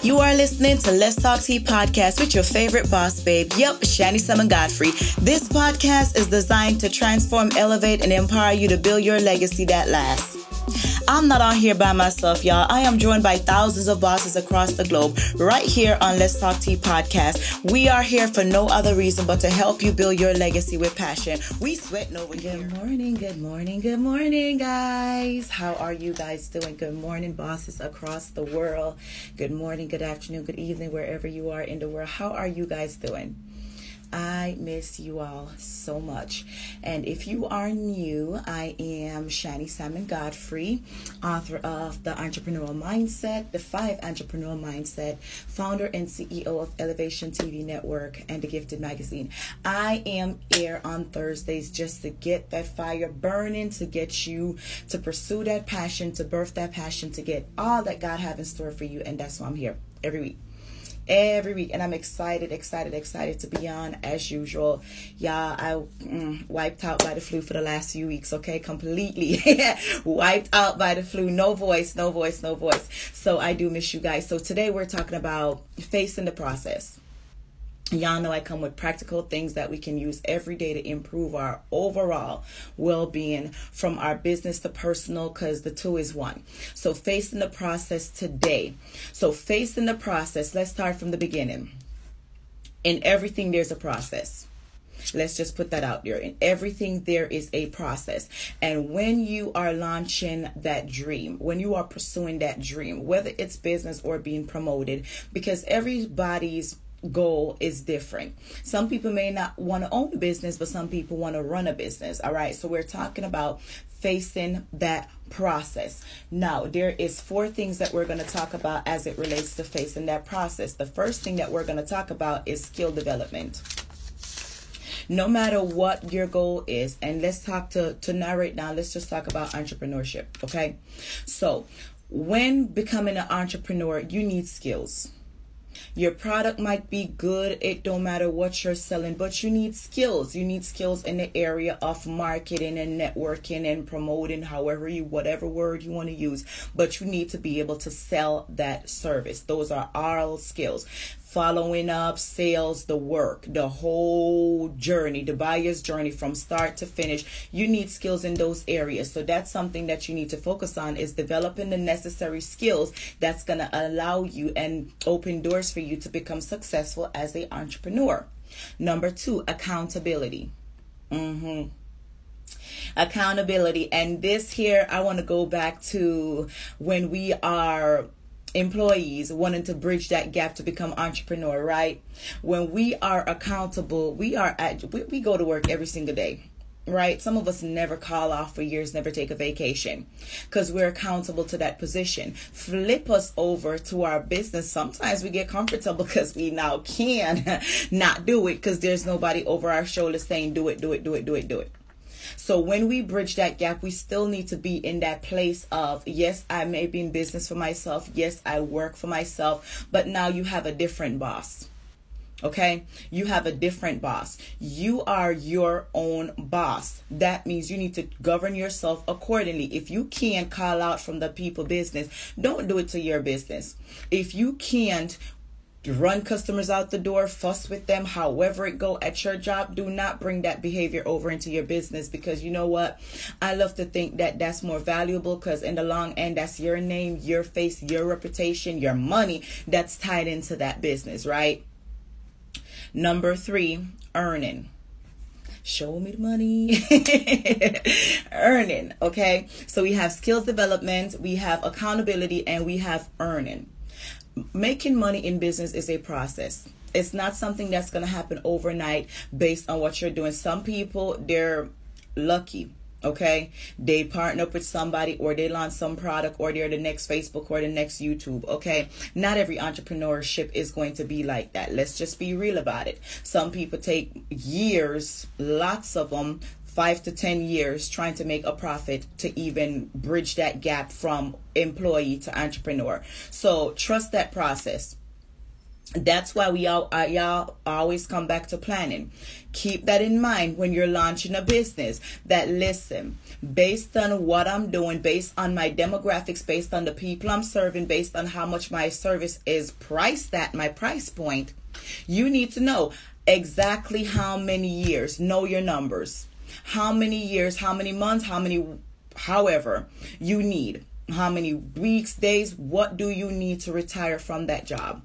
You are listening to Let's Talk Tea podcast with your favorite boss babe. Yep, Shani Summon Godfrey. This podcast is designed to transform, elevate, and empower you to build your legacy that lasts. I'm not on here by myself, y'all. I am joined by thousands of bosses across the globe right here on Let's Talk Tea podcast. We are here for no other reason but to help you build your legacy with passion. We sweating over here. Good morning, guys. How are you guys doing? Good morning, bosses across the world. Good morning, good afternoon, good evening, wherever you are in the world. How are you guys doing? I miss you all so much. And if you are new, I am Shani Summon Godfrey, author of The Entrepreneurial Mindset, The 5 Entrepreneurial Mindset, founder and CEO of Elevation TV Network and The Gifted Magazine. I am here on Thursdays just to get that fire burning, to get you to pursue that passion, to birth that passion, to get all that God has in store for you. And that's why I'm here every week. And I'm excited to be on as usual. Yeah, I wiped out by the flu for the last few weeks, okay? Completely wiped out by the flu. No voice. So I do miss you guys. So today we're talking about facing the process. Y'all know I come with practical things that we can use every day to improve our overall well-being, from our business to personal, because the two is one. So facing the process today. So facing the process, let's start from the beginning. In everything, there's a process. Let's just put that out there. In everything, there is a process. And when you are launching that dream, when you are pursuing that dream, whether it's business or being promoted, because everybody's goal is different. Some people may not want to own a business, but some people want to run a business. All right. So we're talking about facing that process. Now, there is 4 things that we're going to talk about as it relates to facing that process. The first thing that we're going to talk about is skill development. No matter what your goal is, and let's talk to narrate down, let's just talk about entrepreneurship. Okay. So when becoming an entrepreneur, you need skills. Your product might be good. It don't matter what you're selling, but you need skills. You need skills in the area of marketing and networking and promoting, whatever word you want to use, but you need to be able to sell that service. Those are all skills. Following up, sales, the work, the whole journey, the buyer's journey from start to finish. You need skills in those areas. So that's something that you need to focus on, is developing the necessary skills that's going to allow you and open doors for you to become successful as an entrepreneur. Number 2, accountability. Accountability. And this here, I want to go back to when we are employees wanting to bridge that gap to become entrepreneur, right? When we are accountable, we go to work every single day, right? Some of us never call off for years, never take a vacation, because we're accountable to that position. Flip us over to our business. Sometimes we get comfortable because we now can not do it, because there's nobody over our shoulder saying do it. So when we bridge that gap, we still need to be in that place of, yes, I may be in business for myself. Yes, I work for myself. But now you have a different boss. Okay? You have a different boss. You are your own boss. That means you need to govern yourself accordingly. If you can't call out from the people business, don't do it to your business. If you can't run customers out the door, fuss with them, however it go at your job, do not bring that behavior over into your business, because you know what? I love to think that that's more valuable, because in the long end, that's your name, your face, your reputation, your money that's tied into that business, right? Number 3, earning. Show me the money. Earning. Okay. So we have skills development, we have accountability, and we have earning. Making money in business is a process. It's not something that's going to happen overnight based on what you're doing. Some people, they're lucky. Okay, they partner up with somebody, or they launch some product, or they're the next Facebook or the next YouTube. Okay, not every entrepreneurship is going to be like that. Let's just be real about it. Some people take years, lots of them, 5 to 10 years trying to make a profit to even bridge that gap from employee to entrepreneur. So trust that process. That's why y'all always come back to planning. Keep that in mind when you're launching a business. That listen, based on what I'm doing, based on my demographics, based on the people I'm serving, based on how much my service is priced at, my price point, you need to know exactly how many years. Know your numbers. How many years, how many months, however you need. How many weeks, days, what do you need to retire from that job?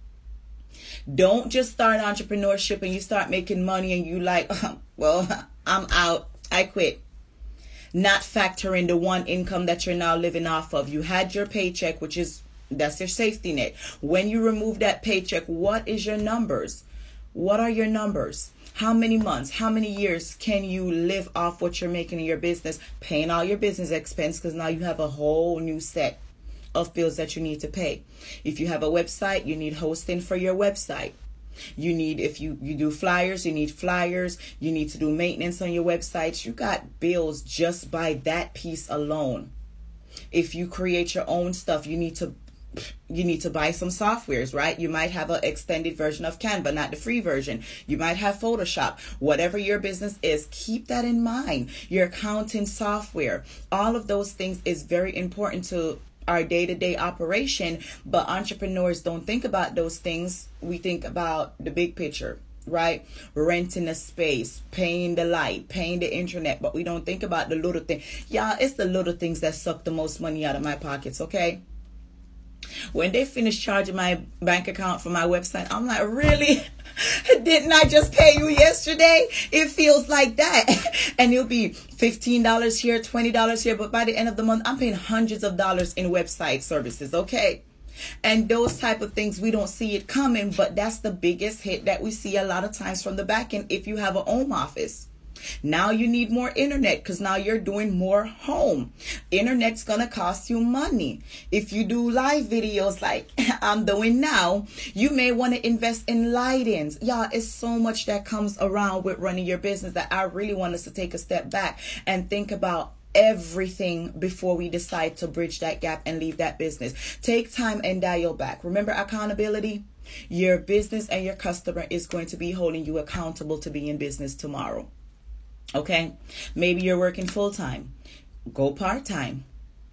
Don't just start entrepreneurship and you start making money and you like, well, I'm out. I quit. Not factoring the one income that you're now living off of. You had your paycheck, that's your safety net. When you remove that paycheck, what is your numbers? What are your numbers? How many months, how many years can you live off what you're making in your business, paying all your business expense, because now you have a whole new set of bills that you need to pay. If you have a website, you need hosting for your website. You need, if you do flyers, you need flyers. You need to do maintenance on your websites. You got bills just by that piece alone. If you create your own stuff, you need to buy some softwares, right? You might have an extended version of Canva, not the free version. You might have Photoshop. Whatever your business is, keep that in mind. Your accounting software, all of those things is very important to our day-to-day operation, but entrepreneurs don't think about those things. We think about the big picture, right? Renting a space, paying the light, paying the internet, but we don't think about the little thing. Yeah, it's the little things that suck the most money out of my pockets, okay? When they finish charging my bank account for my website, I'm like, really? Didn't I just pay you yesterday? It feels like that. And it'll be $15 here, $20 here. But by the end of the month, I'm paying hundreds of dollars in website services. Okay. And those type of things, we don't see it coming. But that's the biggest hit that we see a lot of times from the back end if you have a home office. Now you need more internet because now you're doing more home. Internet's going to cost you money. If you do live videos like I'm doing now, you may want to invest in lighting. Y'all, it's so much that comes around with running your business that I really want us to take a step back and think about everything before we decide to bridge that gap and leave that business. Take time and dial back. Remember accountability? Your business and your customer is going to be holding you accountable to be in business tomorrow. Okay, maybe you're working full time. Go part time.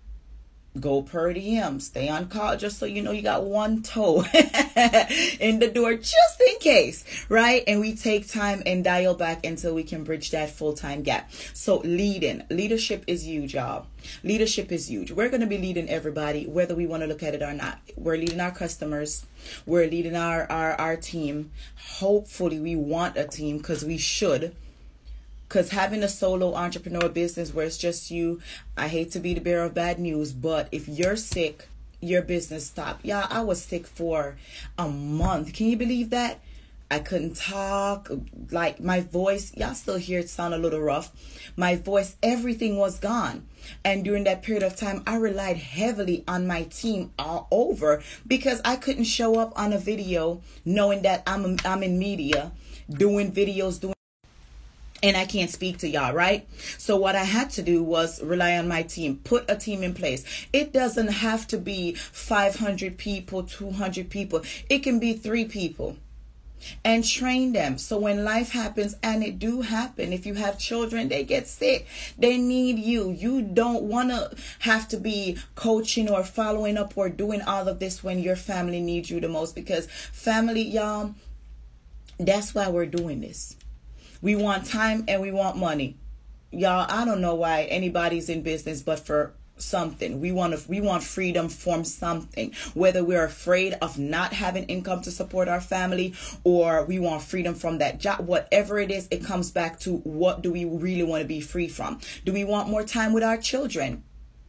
Go per diem. Stay on call just so you know you got one toe in the door just in case, right? And we take time and dial back until we can bridge that full-time gap. So leadership is huge, y'all. Leadership is huge. We're going to be leading everybody, whether we want to look at it or not. We're leading our customers. We're leading our team. Hopefully we want a team because we should. Because having a solo entrepreneur business where it's just you, I hate to be the bearer of bad news, but if you're sick, your business stopped. Yeah, I was sick for a month. Can you believe that? I couldn't talk. Like my voice, y'all still hear it sound a little rough. My voice, everything was gone. And during that period of time, I relied heavily on my team all over because I couldn't show up on a video knowing that I'm in media, doing videos, and I can't speak to y'all, right? So what I had to do was rely on my team, put a team in place. It doesn't have to be 500 people, 200 people. It can be 3 people. And train them. So when life happens, and it do happen, if you have children, they get sick. They need you. You don't want to have to be coaching or following up or doing all of this when your family needs you the most. Because family, y'all, that's why we're doing this. We want time and we want money. Y'all, I don't know why anybody's in business but for something. We want freedom from something. Whether we're afraid of not having income to support our family or we want freedom from that job, whatever it is, it comes back to what do we really want to be free from? Do we want more time with our children?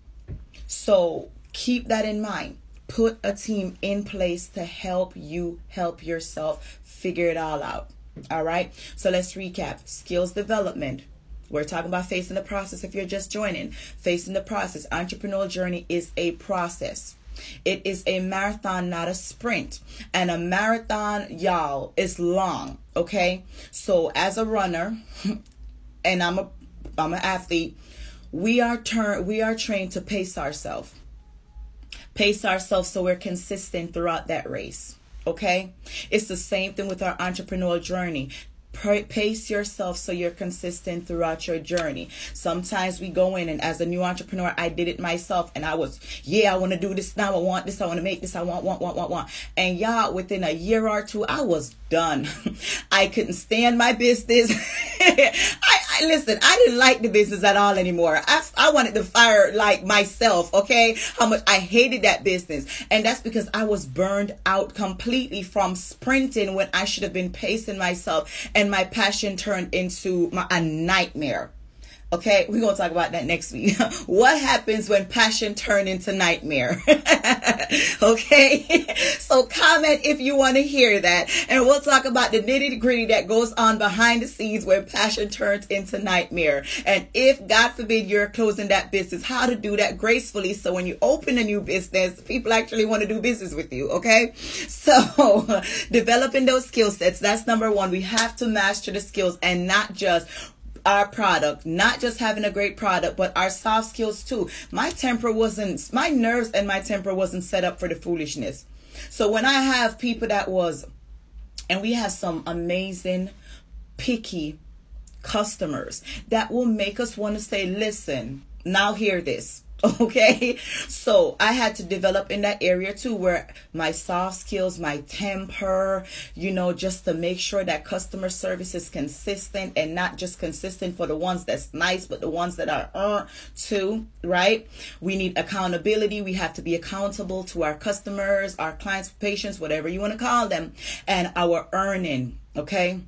So keep that in mind. Put a team in place to help you help yourself figure it all out. All right. So let's recap. Skills development. We're talking about facing the process. If you're just joining, facing the process. Entrepreneurial journey is a process. It is a marathon, not a sprint. And a marathon, y'all, is long. Okay. So as a runner, and I'm an athlete, we are trained to pace ourselves. Pace ourselves so we're consistent throughout that race. Okay? It's the same thing with our entrepreneurial journey. Pace yourself so you're consistent throughout your journey. Sometimes we go in, and as a new entrepreneur, I did it myself, and I was, I want to do this now. I want this. I want to make this. I want. And y'all, within a year or two, I was done. I couldn't stand my business. Listen, I didn't like the business at all anymore. I wanted to fire like myself, okay? How much I hated that business. And that's because I was burned out completely from sprinting when I should have been pacing myself. And my passion turned into a nightmare. Okay, we're going to talk about that next week. What happens when passion turns into nightmare? Okay, so comment if you want to hear that. And we'll talk about the nitty gritty that goes on behind the scenes when passion turns into nightmare. And if, God forbid, you're closing that business, how to do that gracefully so when you open a new business, people actually want to do business with you. Okay, so developing those skill sets, that's number one. We have to master the skills, and not just our product, not just having a great product, but our soft skills too. My nerves and my temper wasn't set up for the foolishness. So when I have people and we have some amazing, picky customers that will make us want to say, listen, now hear this. Okay, so I had to develop in that area too, where my soft skills, my temper, just to make sure that customer service is consistent, and not just consistent for the ones that's nice, but the ones that are too, right? We need accountability. We have to be accountable to our customers, our clients, patients, whatever you want to call them, and our earning, okay?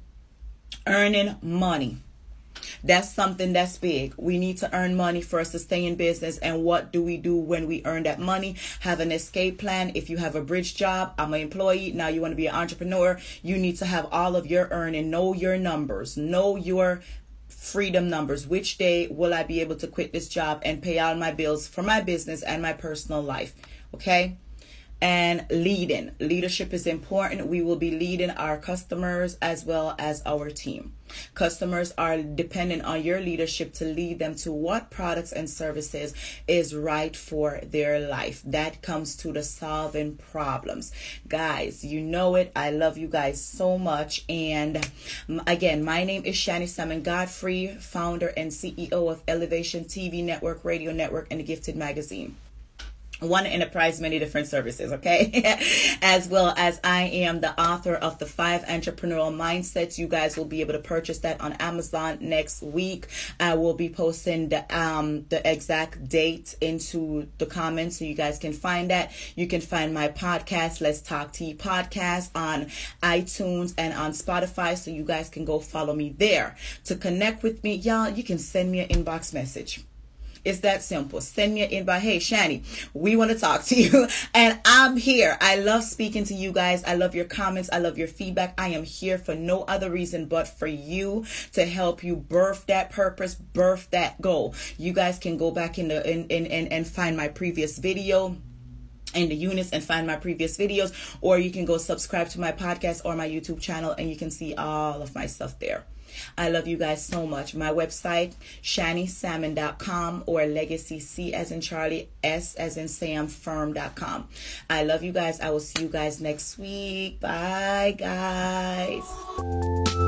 Earning money. That's something that's big. We need to earn money for us to stay in business. And what do we do when we earn that money? Have an escape plan. If you have a bridge job, I'm an employee, now you want to be an entrepreneur, you need to have all of your earning. Know your numbers. Know your freedom numbers. Which day will I be able to quit this job and pay all my bills for my business and my personal life? Okay? And leadership is important. We will be leading our customers as well as our team. Customers are dependent on your leadership to lead them to what products and services is right for their life. That comes to the solving problems. Guys, you know it. I love you guys so much. And again, my name is Shani Salmon Godfrey, founder and CEO of Elevation TV Network, Radio Network, and the Gifted Magazine. One Enterprise, many different services, okay? As well as I am the author of the 5 Entrepreneurial Mindsets. You guys will be able to purchase that on Amazon next week. I will be posting the exact date into the comments so you guys can find that. You can find my podcast, Let's Talk Tea Podcast, on iTunes and on Spotify, so you guys can go follow me there. To connect with me, y'all, you can send me an inbox message. It's that simple. Send me an invite. Hey, Shani, we want to talk to you. And I'm here. I love speaking to you guys. I love your comments. I love your feedback. I am here for no other reason but for you, to help you birth that purpose, birth that goal. You guys can go back and find my previous video in the units and find my previous videos, or you can go subscribe to my podcast or my YouTube channel and you can see all of my stuff there. I love you guys so much. My website, shanisalmon.com, or legacy, C as in Charlie, S as in Sam, firm.com. I love you guys. I will see you guys next week. Bye, guys.